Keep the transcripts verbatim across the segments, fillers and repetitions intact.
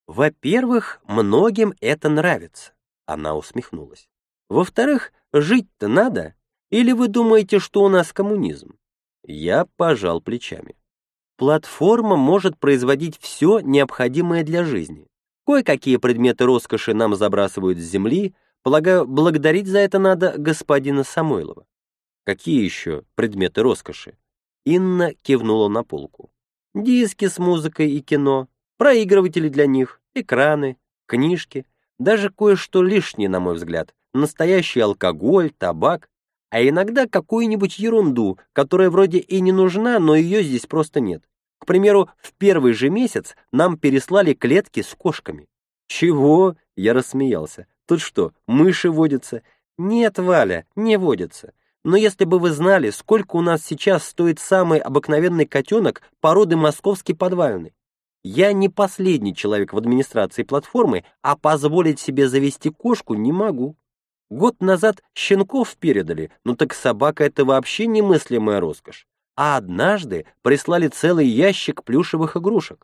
Во-первых, многим это нравится. Она усмехнулась. Во-вторых, жить-то надо. Или вы думаете, что у нас коммунизм? Я пожал плечами. Платформа может производить все необходимое для жизни. Кое-какие предметы роскоши нам забрасывают с земли. Полагаю, благодарить за это надо господина Самойлова. Какие еще предметы роскоши? Инна кивнула на полку. Диски с музыкой и кино, проигрыватели для них, экраны, книжки, даже кое-что лишнее, на мой взгляд, настоящий алкоголь, табак, а иногда какую-нибудь ерунду, которая вроде и не нужна, но ее здесь просто нет. К примеру, в первый же месяц нам переслали клетки с кошками. Чего? Я рассмеялся. Тут что, мыши водятся? Нет, Валя, не водятся. Но если бы вы знали, сколько у нас сейчас стоит самый обыкновенный котенок породы московский подвальный. Я не последний человек в администрации платформы, а позволить себе завести кошку не могу. Год назад щенков передали, ну так собака — это вообще немыслимая роскошь. А однажды прислали целый ящик плюшевых игрушек.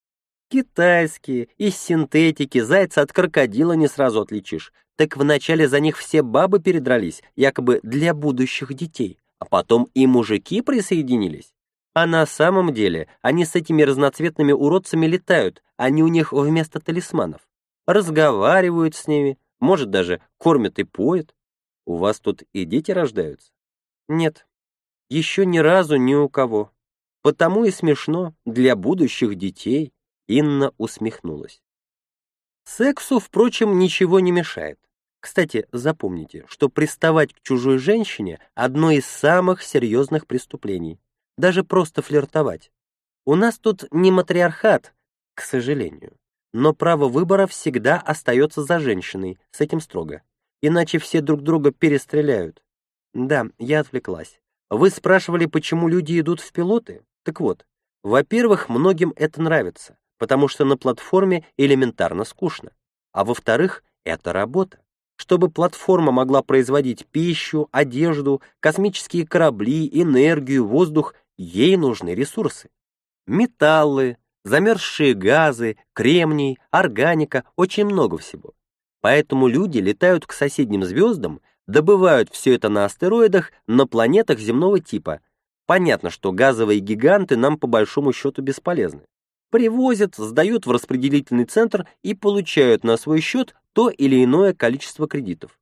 Китайские, из синтетики, зайца от крокодила не сразу отличишь. Так вначале за них все бабы передрались, якобы для будущих детей, а потом и мужики присоединились. А на самом деле они с этими разноцветными уродцами летают, они у них вместо талисманов. Разговаривают с ними, может, даже кормят и поят. У вас тут и дети рождаются? Нет, еще ни разу ни у кого. Потому и смешно, для будущих детей. Инна усмехнулась. Сексу, впрочем, ничего не мешает. Кстати, запомните, что приставать к чужой женщине – одно из самых серьезных преступлений. Даже просто флиртовать. У нас тут не матриархат, к сожалению. Но право выбора всегда остается за женщиной, с этим строго. Иначе все друг друга перестреляют. Да, я отвлеклась. Вы спрашивали, почему люди идут в пилоты? Так вот, во-первых, многим это нравится, потому что на платформе элементарно скучно. А во-вторых, это работа. Чтобы платформа могла производить пищу, одежду, космические корабли, энергию, воздух, ей нужны ресурсы. Металлы, замерзшие газы, кремний, органика, очень много всего. Поэтому люди летают к соседним звездам, добывают все это на астероидах, на планетах земного типа. Понятно, что газовые гиганты нам по большому счету бесполезны. Привозят, сдают в распределительный центр и получают на свой счет то или иное количество кредитов.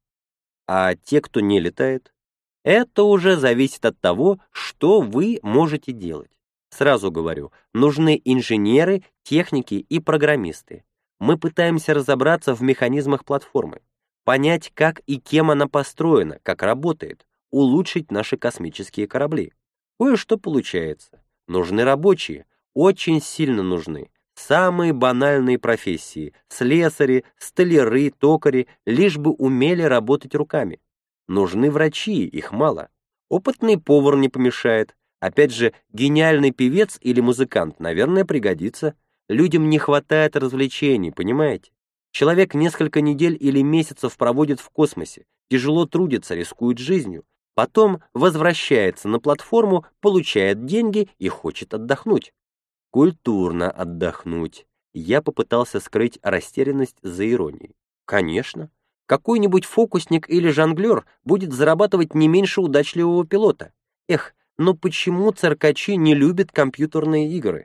А те, кто не летает, это уже зависит от того, что вы можете делать. Сразу говорю, нужны инженеры, техники и программисты. Мы пытаемся разобраться в механизмах платформы, понять, как и кем она построена, как работает, улучшить наши космические корабли. Кое-что получается. Нужны рабочие, очень сильно нужны. Самые банальные профессии – слесари, столяры, токари, лишь бы умели работать руками. Нужны врачи, их мало. Опытный повар не помешает. Опять же, гениальный певец или музыкант, наверное, пригодится. Людям не хватает развлечений, понимаете? Человек несколько недель или месяцев проводит в космосе, тяжело трудится, рискует жизнью. Потом возвращается на платформу, получает деньги и хочет отдохнуть. Культурно отдохнуть. Я попытался скрыть растерянность за иронией. Конечно. Какой-нибудь фокусник или жонглер будет зарабатывать не меньше удачливого пилота. Эх, но почему циркачи не любят компьютерные игры?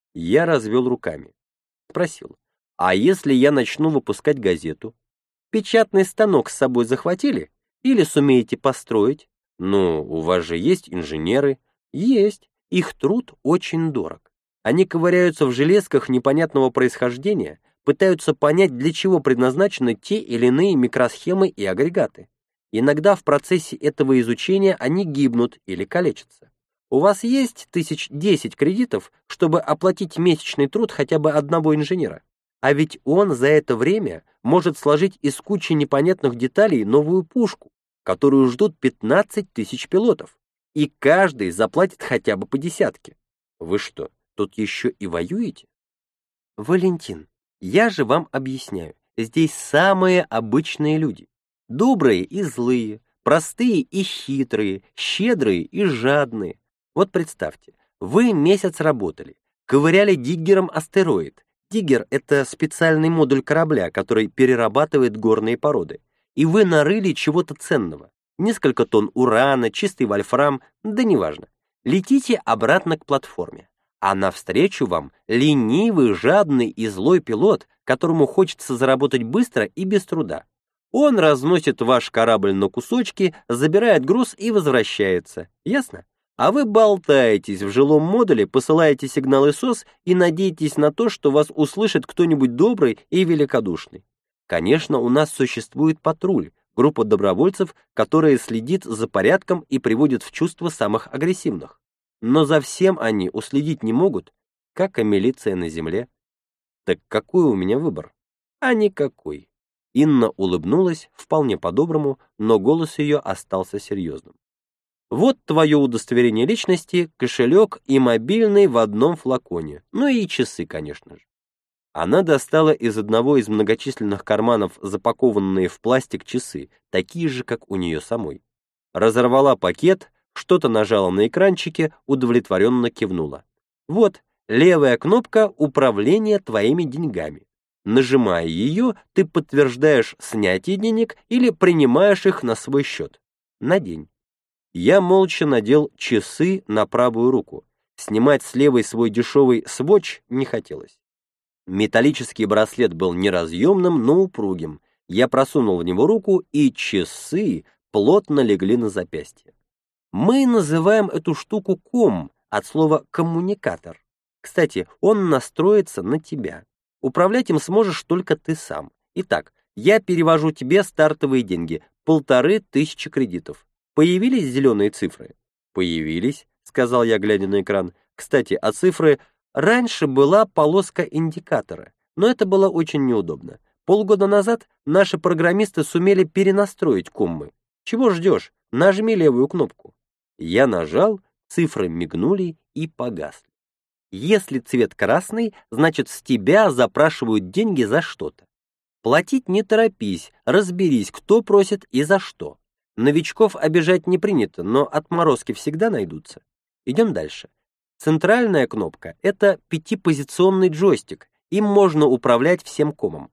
Я развел руками. Спросил, а если я начну выпускать газету? Печатный станок с собой захватили? Или сумеете построить? Ну, у вас же есть инженеры. Есть. Их труд очень дорог. Они ковыряются в железках непонятного происхождения, пытаются понять, для чего предназначены те или иные микросхемы и агрегаты. Иногда в процессе этого изучения они гибнут или калечатся. У вас есть тысяч десять кредитов, чтобы оплатить месячный труд хотя бы одного инженера? А ведь он за это время может сложить из кучи непонятных деталей новую пушку, которую ждут пятнадцать тысяч пилотов, и каждый заплатит хотя бы по десятке. Вы что, тут еще и воюете? Валентин, я же вам объясняю, здесь самые обычные люди. Добрые и злые, простые и хитрые, щедрые и жадные. Вот представьте, вы месяц работали, ковыряли диггером астероид, Диггер — это специальный модуль корабля, который перерабатывает горные породы. И вы нарыли чего-то ценного. Несколько тонн урана, чистый вольфрам, да неважно. Летите обратно к платформе. А навстречу вам ленивый, жадный и злой пилот, которому хочется заработать быстро и без труда. Он разносит ваш корабль на кусочки, забирает груз и возвращается. Ясно? А вы болтаетесь в жилом модуле, посылаете сигналы СОС и надеетесь на то, что вас услышит кто-нибудь добрый и великодушный. Конечно, у нас существует патруль, группа добровольцев, которая следит за порядком и приводит в чувство самых агрессивных. Но за всем они уследить не могут, как и милиция на земле. Так какой у меня выбор? А никакой. Инна улыбнулась вполне по-доброму, но голос ее остался серьезным. Вот твое удостоверение личности, кошелек и мобильный в одном флаконе, ну и часы, конечно же. Она достала из одного из многочисленных карманов запакованные в пластик часы, такие же, как у нее самой. Разорвала пакет, что-то нажала на экранчике, удовлетворенно кивнула. Вот, левая кнопка управления твоими деньгами. Нажимая ее, ты подтверждаешь снятие денег или принимаешь их на свой счет. На день. Я молча надел часы на правую руку. Снимать с левой свой дешевый свотч не хотелось. Металлический браслет был неразъемным, но упругим. Я просунул в него руку, и часы плотно легли на запястье. Мы называем эту штуку ком, от слова коммуникатор. Кстати, он настроится на тебя. Управлять им сможешь только ты сам. Итак, я перевожу тебе стартовые деньги, полторы тысячи кредитов. Появились зеленые цифры? Появились, сказал я, глядя на экран. Кстати, а цифры... Раньше была полоска индикатора, но это было очень неудобно. Полгода назад наши программисты сумели перенастроить коммы. Чего ждешь? Нажми левую кнопку. Я нажал, цифры мигнули и погасли. Если цвет красный, значит, с тебя запрашивают деньги за что-то. Платить не торопись, разберись, кто просит и за что. Новичков обижать не принято, но отморозки всегда найдутся. Идем дальше. Центральная кнопка — это пятипозиционный джойстик, им можно управлять всем комом.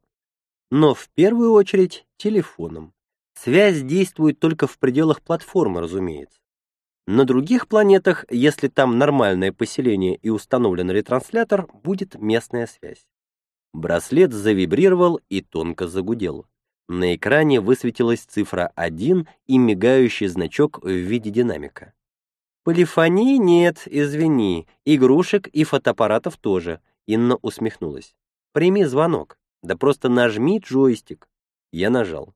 Но в первую очередь телефоном. Связь действует только в пределах платформы, разумеется. На других планетах, если там нормальное поселение и установлен ретранслятор, будет местная связь. Браслет завибрировал и тонко загудел. На экране высветилась цифра один и мигающий значок в виде динамика. «Полифонии нет, извини, игрушек и фотоаппаратов тоже», — Инна усмехнулась. «Прими звонок, да просто нажми джойстик». Я нажал.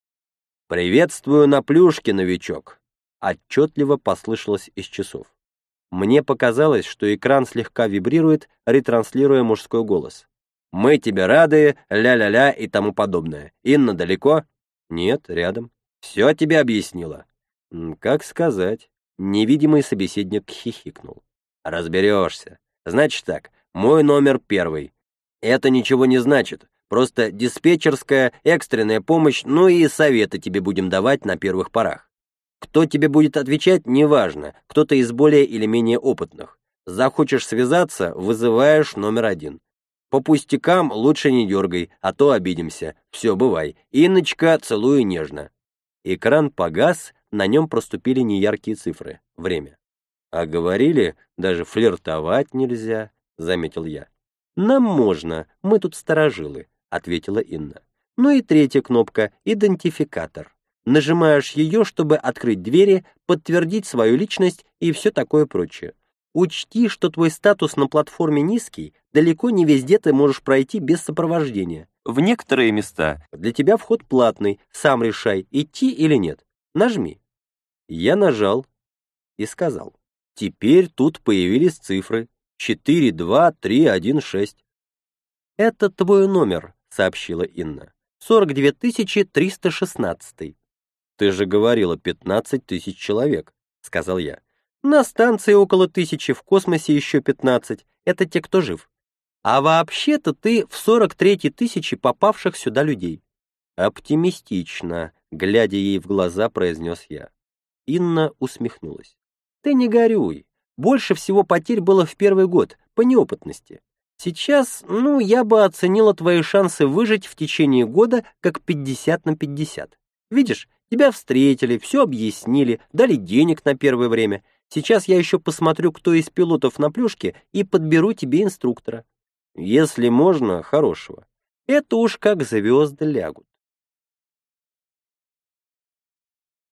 «Приветствую на плюшке, новичок», — отчетливо послышалось из часов. Мне показалось, что экран слегка вибрирует, ретранслируя мужской голос. «Мы тебе рады, ля-ля-ля и тому подобное. Инна далеко?» «Нет, рядом». «Все тебе объяснила». «Как сказать». Невидимый собеседник хихикнул. «Разберешься. Значит так, мой номер первый. Это ничего не значит, просто диспетчерская, экстренная помощь, ну и советы тебе будем давать на первых порах. Кто тебе будет отвечать, неважно, кто-то из более или менее опытных. Захочешь связаться, вызываешь номер один. По пустякам лучше не дергай, а то обидимся. Все, бывай. Инночка, целую нежно». Экран погас, на нем проступили неяркие цифры. Время. «А говорили, даже флиртовать нельзя», — заметил я. «Нам можно, мы тут старожилы», — ответила Инна. Ну и третья кнопка — идентификатор. Нажимаешь ее, чтобы открыть двери, подтвердить свою личность и все такое прочее. Учти, что твой статус на платформе низкий, далеко не везде ты можешь пройти без сопровождения. В некоторые места для тебя вход платный, сам решай, идти или нет. Нажми». Я нажал и сказал. Теперь тут появились цифры четыре два три один шесть. «Это твой номер», — сообщила Инна. сорок две тысячи триста шестнадцать. «Ты же говорила пятнадцать тысяч человек», — сказал я. «На станции около тысячи, в космосе еще пятнадцать. Это те, кто жив. А вообще-то ты в сорок третьей тысячи попавших сюда людей». «Оптимистично», — глядя ей в глаза, произнес я. Инна усмехнулась. «Ты не горюй. Больше всего потерь было в первый год, по неопытности. Сейчас, ну, я бы оценила твои шансы выжить в течение года как пятьдесят на пятьдесят. Видишь, тебя встретили, все объяснили, дали денег на первое время. Сейчас я еще посмотрю, кто из пилотов на плюшке, и подберу тебе инструктора. Если можно, хорошего. Это уж как звезды лягут.